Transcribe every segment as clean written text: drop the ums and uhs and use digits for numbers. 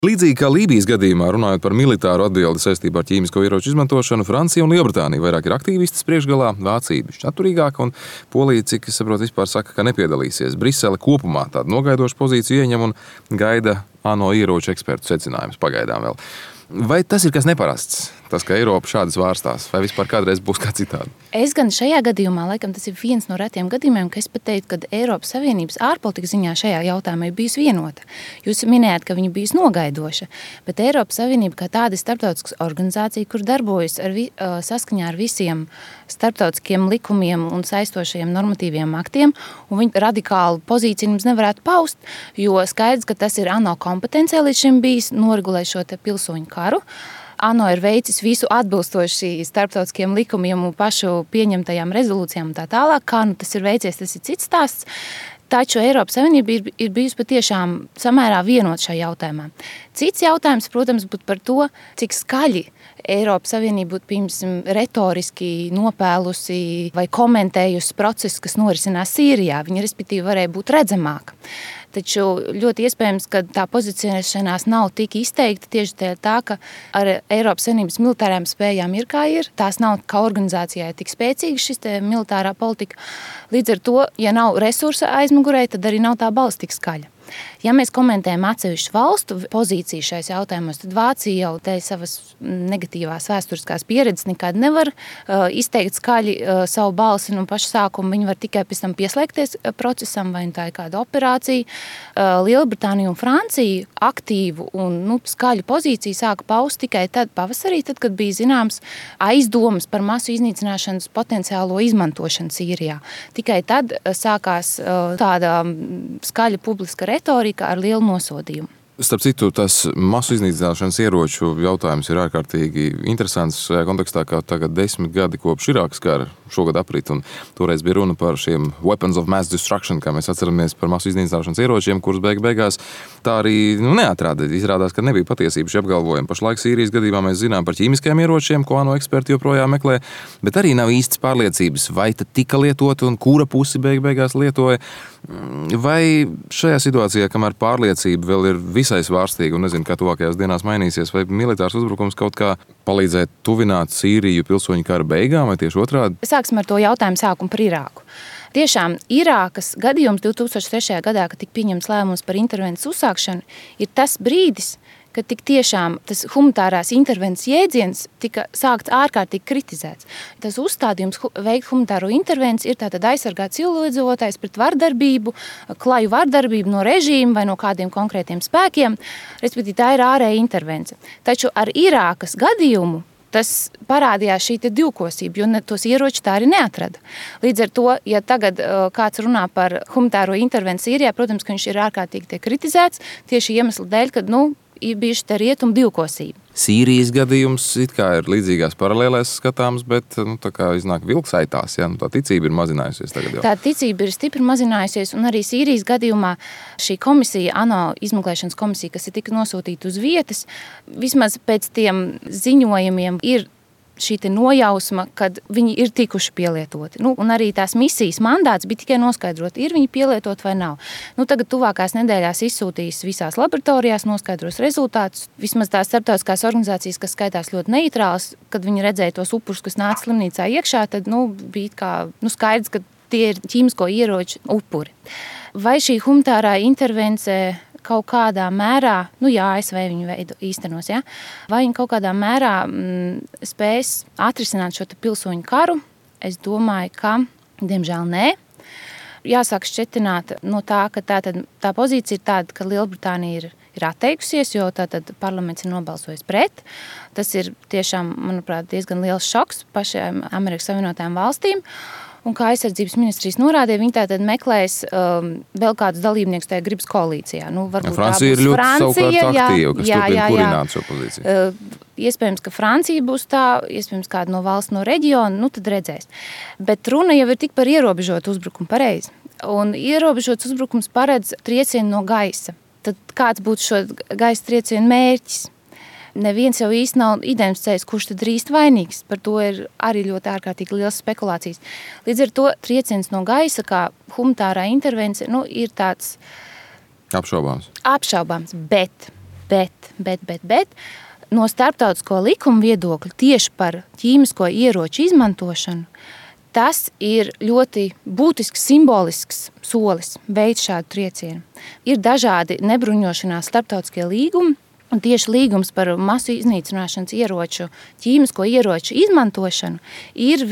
Līdzīgi kā Lībijas gadījumā, runājot par militāru atbildi saistībā ar ķīmisko ieroču izmantošanu, Francija un Lielbritānija vairāk ir aktīvistas priekšgalā, Vācija bišķi atturīgāka un Polija, cik es saprotu, vispār saka, ka nepiedalīsies. Brisele kopumā tādu nogaidošu pozīciju ieņem un gaida ANO ieroču ekspertu secinājumus pagaidām vēl. Vai tas ir kas neparasts? Tas, ka Eiropa šādas vārstās, vai vispār kādreiz būs kā citādi? Es gan šajā gadījumā, laikam tas ir viens no retiem gadījumiem, ka es pat teiktu, ka Eiropas Savienības ārpolitikas ziņā šajā jautājumā ir bijusi vienota. Jūs minējāt, ka viņa bijusi nogaidoša, bet Eiropas Savienība kā tāda ir starptautiskas organizācija, kur darbojas saskaņā ar visiem starptautiskiem likumiem un saistošajiem normatīviem aktiem, un viņa radikālu pozīciju mums nevarētu paust, jo skaidrs, ka tas ir ANO kompetencijā līdz šim bijis noregulēt šo te pilsoņu karu. ANO ir veicis visu atbilstoši starptautiskiem likumiem un pašu pieņemtajām rezolūcijām un tā tālāk. Kā nu tas ir veicies, tas ir cits stāsts. Taču Eiropas Savienība ir bijusi patiešām samērā vienota šajā jautājumā. Cits jautājums, protams, būtu par to, cik skaļi Eiropas Savienība būtu pirms retoriski nopēlusi vai komentējusi procesus, kas norisinās Sīrijā. Viņa respektīvi varēja būt redzamāka. Taču ļoti iespējams, ka tā pozicionēšanās nav tik izteikta tieši tā, ka ar Eiropas Savienības militārajām spējām ir kā ir. Tās nav kā organizācijai tik spēcīga šis militārā politika. Līdz ar to, ja nav resursa aizmugurē, tad arī nav tā balss tik skaļa. Ja mēs komentējam atsevišķu valstu pozīciju šais jautājumos, tad Vācija jau dēļ savas negatīvās vēsturiskās pieredzes nekad nevar izteikt skaļi savu balsi no paša sākuma. Viņi var tikai pēc tam pieslēgties procesam, vai tā ir kāda operācija. Lielbritānija un Francija aktīvu un skaļu pozīciju sāka paust tikai tad pavasarī, kad bija zināms aizdomas par masu iznīcināšanas potenciālo izmantošanu Sīrijā. Tikai tad sākās tāda skaļa publiska retorika ar lielu nosodījumu. Starp citu, tas masu iznīcināšanas ieroču jautājums ir ārkārtīgi interesants šajā kontekstā, kā tagad 10 gadi kopš Irākas kara šogad aprit, un toreiz bija runa par šiem weapons of mass destruction, kā mēs atceramies par masu iznīcināšanas ieročiem, kurus beigās tā arī neatrāda. Izrādās, ka nebija patiesība šie apgalvojumi. Pašlaik Sīrijas gadījumā mēs zinām par ķīmiskajiem ieročiem, ko ANO eksperti joprojām meklē, bet arī nav īstas pārliecības, vai tad tika lietoti un kura pusi beigās lietoja. Vai šajā situācijā, kamēr pārliecība vēl ir visai svārstīga un nezinu, kā tuvākajās dienās mainīsies, vai militārs uzbrukums kaut kā palīdzēt tuvināt Sīriju pilsoņu kara beigām, vai tieši otrādi? Sāksim ar to jautājumu sākumu par Irāku. Tiešām Irākas gadījums 2003. gadā, kad tika pieņemts lēmums par intervences uzsākšanu, ir tas brīdis, kad tik tiešām tas humanitārās intervences jēdziens tika sākts ārkārtīgi kritizēts. Tas uzstādījums veikt humanitāro intervenciju ir tātad aizsargāt civiliedzīvotājus pret vardarbību, klaju vardarbību no režīma vai no kādiem konkrētiem spēkiem, respektīvi tā ir ārēja intervence. Taču ar Irākas gadījumu tas parādījās šī divkosība, jo tos ieroči tā arī neatrada. Līdz ar to, ja tagad kāds runā par humanitāro intervenciju Sīrijā, protams, ka viņš ir ārkārtīgi tiek kritizēts tieši iemesla dēļ, kad ir bijuši te rietumu divkosība. Sīrijas gadījums it kā ir līdzīgās paralēlēs skatāms, bet tā kā iznāk vilks aitās, ja? Tā ticība ir mazinājusies tagad jau. Tā ticība ir stipri mazinājusies, un arī Sīrijas gadījumā šī komisija, ANO izmeklēšanas komisija, kas ir tika nosūtīta uz vietas, vismaz pēc tiem ziņojumiem ir šī nojausma, kad viņi ir tikuši pielietoti. Un arī tās misijas mandāts bija tikai noskaidrot, ir viņi pielietot vai nav. Tagad tuvākās nedēļās izsūtīs visās laboratorijās, noskaidros rezultātus. Vismaz tās starptautiskās organizācijas, kas skaitās ļoti neitrāls, kad viņi redzēja tos upurus, kas nāca slimnīcā iekšā, tad bija kā skaidrs, ka tie ir ķīmisko ieroču upuri. Vai šī humanitārā intervence kaut kādā mērā, ASV viņu īstenos, ja? Vai viņi kaut kādā mērā spēs atrisināt šo pilsoņu karu? Es domāju, ka, diemžēl, nē. Jāsāk šķetināt no tā, ka tā pozīcija ir tāda, ka Lielbritānija ir atteikusies, jo tātad parlaments ir nobalsojis pret. Tas ir tiešām, manuprāt, diezgan liels šoks pašiem Amerikas Savienotajām valstīm. Un kā aizsardzības ministrijas norādīja, viņi tātad meklēs vēl kādus dalībniekus tajā gribas koalīcijā. Francija ir ļoti savukārt aktīva, kas turpina kurināt šo pozīciju. Iespējams, ka Francija būs tā, iespējams kāda no valsts no reģiona, tad redzēs. Bet runa jau ir tik par ierobežotu uzbrukumu, pareizi. Un ierobežots uzbrukums paredz triecienu no gaisa. Tad kāds būtu šo gaisa triecienu mērķis? Neviens jau īsti nav identificējis, kurš tad ir īsti vainīgs. Par to ir arī ļoti ārkārtīgi liels spekulācijas. Līdz ar to trieciens no gaisa, kā humanitārā intervence, ir tāds apšaubāms. Bet Bet no starptautisko likuma viedokļa tieši par ķīmisko ieroču izmantošanu tas ir ļoti būtisks, simbolisks solis veikt šādu triecienu. Ir dažādi nebruņošanās starptautiskie līgumi, un tieši līgums par masu iznīcināšanas ieroču, ķīmisko ieroču izmantošanu ir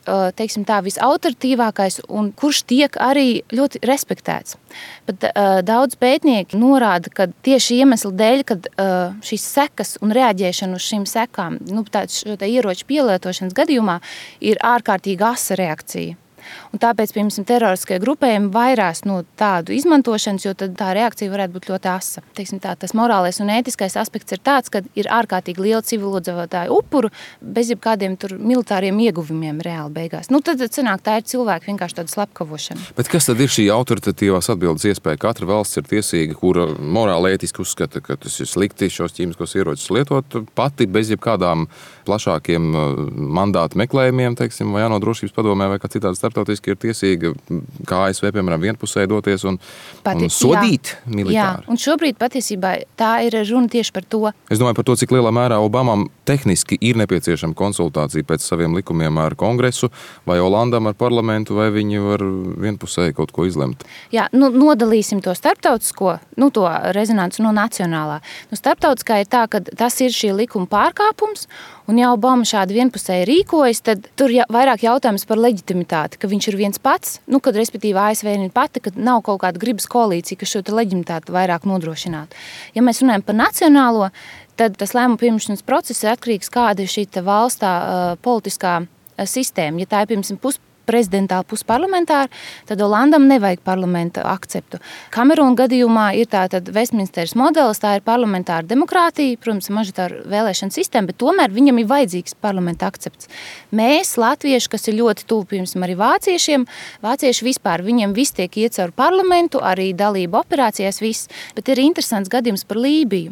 visautoritīvākais un kurš tiek arī ļoti respektēts. Bet daudz pētnieki norāda, ka tieši iemesla dēļ, kad šīs sekas un reaģēšana uz šīm sekām, šo ieroču pielietošanas gadījumā, ir ārkārtīgi asa reakcija. Un tāpēc, piemēram, teroristiskie grupējumi vairās no tādu izmantošanas, jo tad tā reakcija varētu būt ļoti asa. Tas morālais un ētiskais aspekts ir tāds, ka ir ārkārtīgi liela civilizētāju upuru bez jebkādiem militāriem ieguvumiem reāli beigās. Tad sanāk, tā ir cilvēku vienkārši tāda slepkavošana. Bet kas tad ir šī autoritatīvās atbildes iespēja? Katra valsts ir tiesīga, kura morāli ētiski uzskata, ka tas ir slikti šos ķīmiskos ieročus lietot pati bez jebkādām plašākiem mandātu meklējumiem, vai ANO drošības padomē vai kā citādi starptautiski ir tiesīga, kā ASV, piemēram, vienpusēji doties un sodīt militāri. Jā, un šobrīd patiesībā tā ir runa tieši par to. Es domāju par to, cik lielā mērā Obamam tehniski ir nepieciešama konsultācija pēc saviem likumiem ar Kongresu, vai Holandam ar parlamentu, vai viņi var vienpusēji kaut ko izlemt. Jā, nodalīsim to starptautisko, to rezonanci no nacionālā. Starptautiskā ir tā, ka tas ir šī likuma pārkāpums, un ja Obama šādi vienpusēji rīkojas, tad tur vairāk jautājums par leģitimitāti, ka viņš ir viens pats, kad respektīvi ASV ir pati, ka nav kaut kāda gribas koalīcija, kas šo leģitimitāti vairāk nodrošinātu. Ja mēs runājam par nacionālo, tad tas lēmumu pieņemšanas process ir atkarīgs, kāda ir šī valstā politiskā sistēma. Ja tā ir, piemēram, prezidentāla pusparlamentāra, tad Holandam nevajag parlamenta akceptu. Kamerūna gadījumā ir tātad Vestminsteras modelis, tā ir parlamentāra demokrātija, protams, mažoritāra vēlēšana sistēma, bet tomēr viņam ir vajadzīgs parlamenta akcepts. Mēs, latvieši, kas ir ļoti tuvu, piemēram, arī vāciešiem, vācieši vispār, viņiem viss tiek iet caur parlamentu, arī dalība operācijās viss, bet ir interesants gadījums par Lībiju,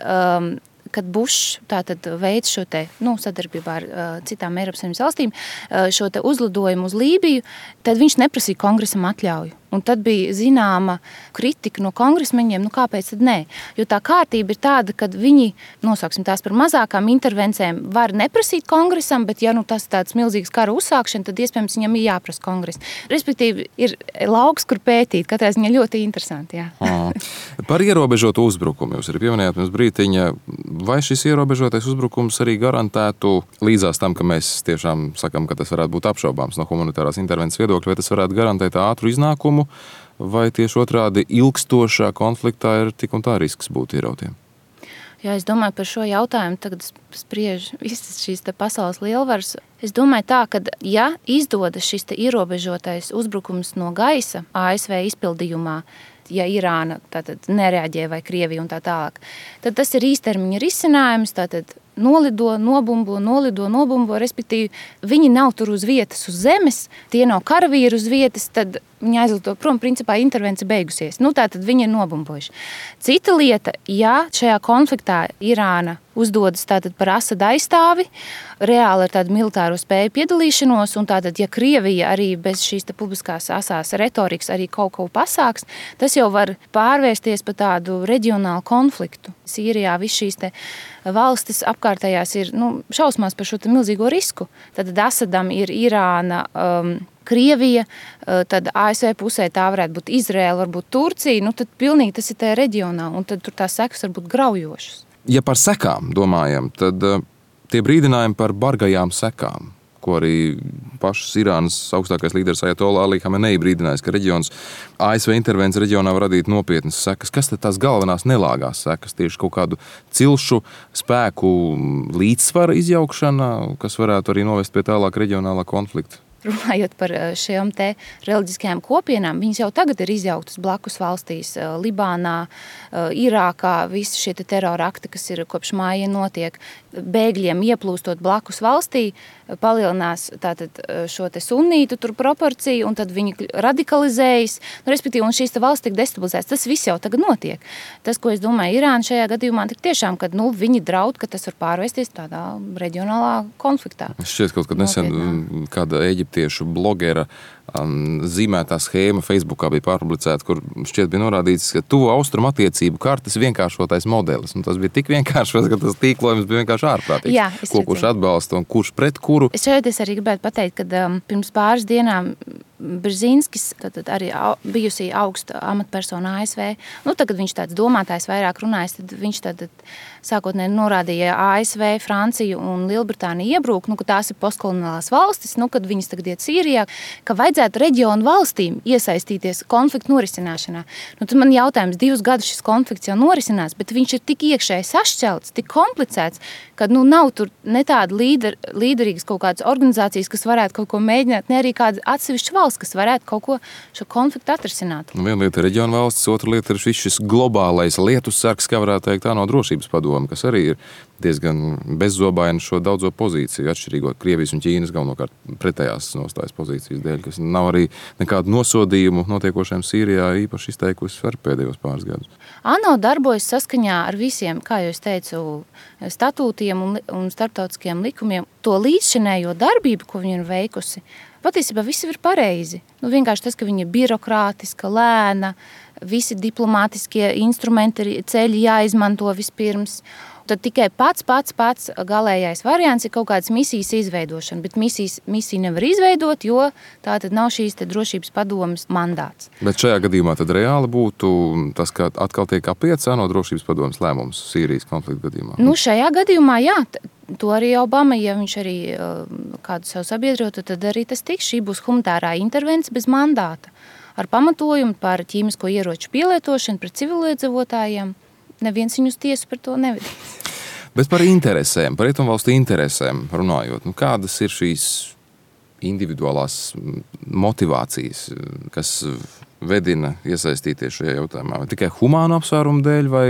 kad Bušs veids šo sadarbībā ar citām Eiropas Savienības valstīm, šo uzlidojumu uz Lībiju, tad viņš neprasīja kongresam atļauju. Un tad bija zināma kritika no kongresmeņiem, kāpēc tad nē? Jo tā kārtība ir tāda, ka viņi, nosauksim tās par mazākām intervencēm, var neprasīt kongresam, bet ja tas ir tāds milzīgs kara uzsākšana, tad iespējams viņam ir jāprasa kongress. Respektīvi, ir lauks, kur pētīt, katrā ziņā ļoti interesanti. Jā. Par ierobežotu uzbrukumu jūs arī pieminējāt pirms brītiņa. Vai šis ierobežotais uzbrukums arī garantētu līdzās tam, ka mēs tiešām sakam, ka tas varētu būt apšaubāms no humanitārās intervences viedokļa, vai tas varētu garantēt ātru iznākumu, vai tieši otrādi ilgstošā konfliktā ir tik un tā risks būt ierautiem? Jā, es domāju par šo jautājumu, tagad spriež visas šīs pasaules lielvaras. Es domāju tā, ka ja izdodas šis ierobežotais uzbrukums no gaisa ASV izpildījumā, ja Irāna nereaģē vai Krievija un tā tālāk, tad tas ir īstermiņa risinājums, nolido, nobumbo, respektīvi viņi nav tur uz vietas, uz zemes, tie nav karavīri uz vietas, tad viņi aizlido prom, principā intervence beigusies. Tātad viņi ir nobumbojuši. Cita lieta, ja šajā konfliktā Irāna uzdodas par Asada aizstāvi, reāli ar tādu militāro spēju piedalīšanos, un tātad, ja Krievija arī bez šīs publiskās asās retorikas arī kaut ko pasāks, tas jau var pārvērsties par tādu reģionālu konfliktu. Sīrijā viss šīs valstis apkārtējās ir šausmās par šo milzīgo risku. Tad Asadam ir Irāna, Krievija, tad ASV pusē tā varētu būt Izraela, varbūt Turcija, tad pilnīgi tas ir tajā reģionā, un tad tur tās sekas var būt graujošas. Ja par sekām domājam, tad tie brīdinājumi par bargajām sekām, ko arī pašas Irānas augstākais līderis Ajatolla Ali Hamenei brīdinājis, ka ASV intervence reģionā var radīt nopietnas sekas. Kas tad tās galvenās nelāgās sekas? Tieši kaut kādu cilšu spēku līdzsvara izjaukšana, kas varētu arī novest pie tālāk reģionālā konflikta? Runājot par šiem reliģiskajām kopienām, viņas jau tagad ir izjauktas blakus valstīs, Libānā, Irākā, visi šie terora akti, kas ir kopš māja notiek, bēgļiem ieplūstot blakus valstī, palielinās tātad šo sunnītu tur proporciju, un tad viņi radikalizējas, respektīvi, un šīs valsts tiek destabilizētas. Tas viss jau tagad notiek. Tas, ko es domāju, Irāna šajā gadījumā tik tiešām, kad viņi draud, ka tas var pārvērsties tādā reģionālā konfliktā. Šķiet, kaut kad nesen kāda Ēģiptes eģiptiešu blogera zīmētā schēma Facebookā bija pārpublicēta, kur šķiet bija norādīts, ka tuvo austrumu attiecību kartes vienkāršotais modelis. Un tas bija tik vienkāršs, ka tas tīklojums bija vienkārši ārprātīgs. Jā, kurš atbalsta un kurš pret kuru. Es arī gribētu pateikt, ka pirms pāris dienām Brzezinskis, tad arī bijusī augsta amatpersona ASV, tagad viņš tāds domātājs vairāk runājis, tad viņš tad sākotnēji norādīja ASV, Franciju un Lielbritāniju iebrūk, ka tās ir postkoloniālās valstis, kad viņas tagad iet Sīrijā, ka vajadzētu reģionu valstīm iesaistīties konfliktu norisināšanā. Tad man jautājums, 2 gadus šis konflikts jau norisinās, bet viņš ir tik iekšēji sašķelts, tik komplicēts, ka nav tur ne tāda līderīgas kaut kādas organizācijas, kas varētu kaut ko mēģināt, ne arī kāda atsevišķa valsts, kas varētu kaut ko šo konfliktu atrisināt. Viena lieta ir reģiona valsts, otra lieta ir šis globālais lietus sargs, kā varētu teikt, ANO drošības padome, kas arī ir diezgan bezzobaini šo daudzo pozīciju, atšķirīgo Krievijas un Ķīnas galvenokārt pretējās nostājas pozīcijas dēļ, kas nav arī nekādu nosodījumu notiekošiem Sīrijā īpaši izteikusi ar pēdējos pāris gadus. ANO darbojas saskaņā ar visiem, kā jau es teicu, statūtiem un starptautiskiem likumiem. To līdzšinējo darbību, ko viņi ir veikusi, patiesībā visi ir pareizi. Vienkārši tas, ka viņa ir birokrātiska, lēna, visi diplomātiskie instrumenti ceļi jāizmanto vispirms. Tad tikai pats galējais variants ir kaut kādas misijas izveidošana, bet misiju nevar izveidot, jo tā tad nav šīs drošības padomes mandāts. Bet šajā gadījumā tad reāli būtu tas, ka atkal tiek apiets ANO drošības padomes lēmums Sīrijas konflikta gadījumā? Šajā gadījumā jā. To arī Obama, ja viņš arī kādu savu sabiedrotu, tad arī tas tiks. Šī būs humanitārā intervence bez mandāta. Ar pamatojumu par ķīmisko ieroču pielietošanu pret civiliedzīvotājiem. Neviens viņus tiesu par to nevedīs. Bet par interesēm, par rietumvalstu interesēm runājot, kādas ir šīs individuālās motivācijas, kas vedina iesaistīties šajā jautājumā? Vai tikai humānu apsvērumu dēļ vai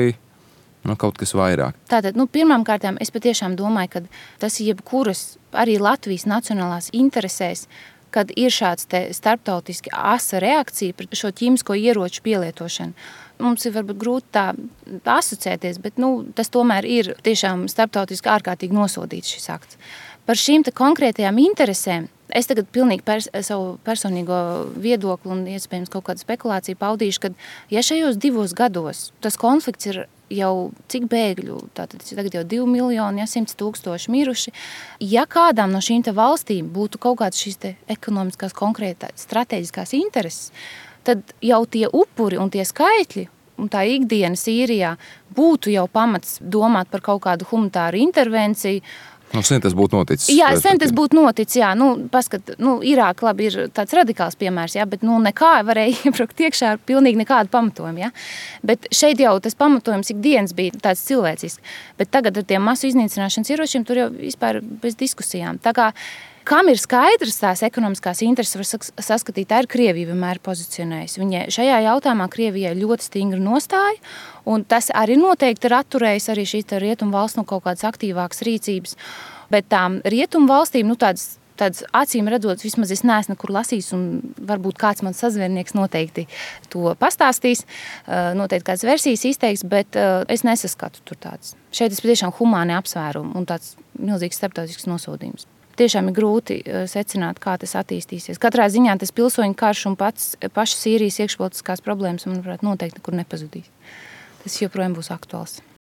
kaut kas vairāk? Tātad, pirmām kārtām es patiešām domāju, ka tas jebkuras arī Latvijas nacionālās interesēs, kad ir šāds starptautiski asa reakcija pret šo ķīmisko ieroču pielietošanu. Mums ir varbūt grūti tā asociēties, bet tas tomēr ir tiešām starptautiski ārkārtīgi nosodīts šis akts. Par šīm konkrētajām interesēm es tagad pilnīgi savu personīgo viedokli un iespējams kaut kādu spekulāciju paudīšu, ka ja šajos 2 gados tas konflikts ir jau cik bēgļu, tātad tagad jau 2 miljoni, 100 000 miruši, ja kādām no šīm valstīm būtu kaut kāds šīs ekonomiskās konkrētās strateģiskās intereses, tad jau tie upuri un tie skaitļi un tā ikdiena Sīrijā būtu jau pamats domāt par kaut kādu humanitāru intervenciju. Sen tas būtu noticis. Jā, sen tas būtu noticis, jā. Paskat, Irāka labi ir tāds radikāls piemērs, jā, bet nekā varēja iebrukt iekšā ar pilnīgi nekādu pamatojumu, jā. Bet šeit jau tas pamatojums ikdienas bija tāds cilvēcisks. Bet tagad ar tiem masu iznīcināšanas ieročiem tur jau vispār bez diskusijām. Tā kā kam ir skaidrs tās ekonomiskās intereses, var saskatīt, tā ir Krievija vienmēr pozicionējusi. Viņai šajā jautājumā Krievijai ļoti stingra nostāja, un tas arī noteikti ir atturējis arī šīs rietumu valsts no kaut kādas aktīvākas rīcības. Bet tām rietumu valstīm, tāds acīm redzot, vismaz es neesmu nekur lasījis, un varbūt kāds mans sazvērnieks noteikti to pastāstīs, noteikti kādas versijas izteiks, bet es nesaskatu tur tāds. Šeit ir patiešām humāni apsvērumi un tāds milzīgs starptautisks nosodījums. Tiešām ir grūti secināt, kā tas attīstīsies. Katrā ziņā tas pilsoņu karš un paša Sīrijas iekšpolitiskās problēmas, manuprāt, noteikti nekur nepazudīs. Tas joprojām būs aktuāls.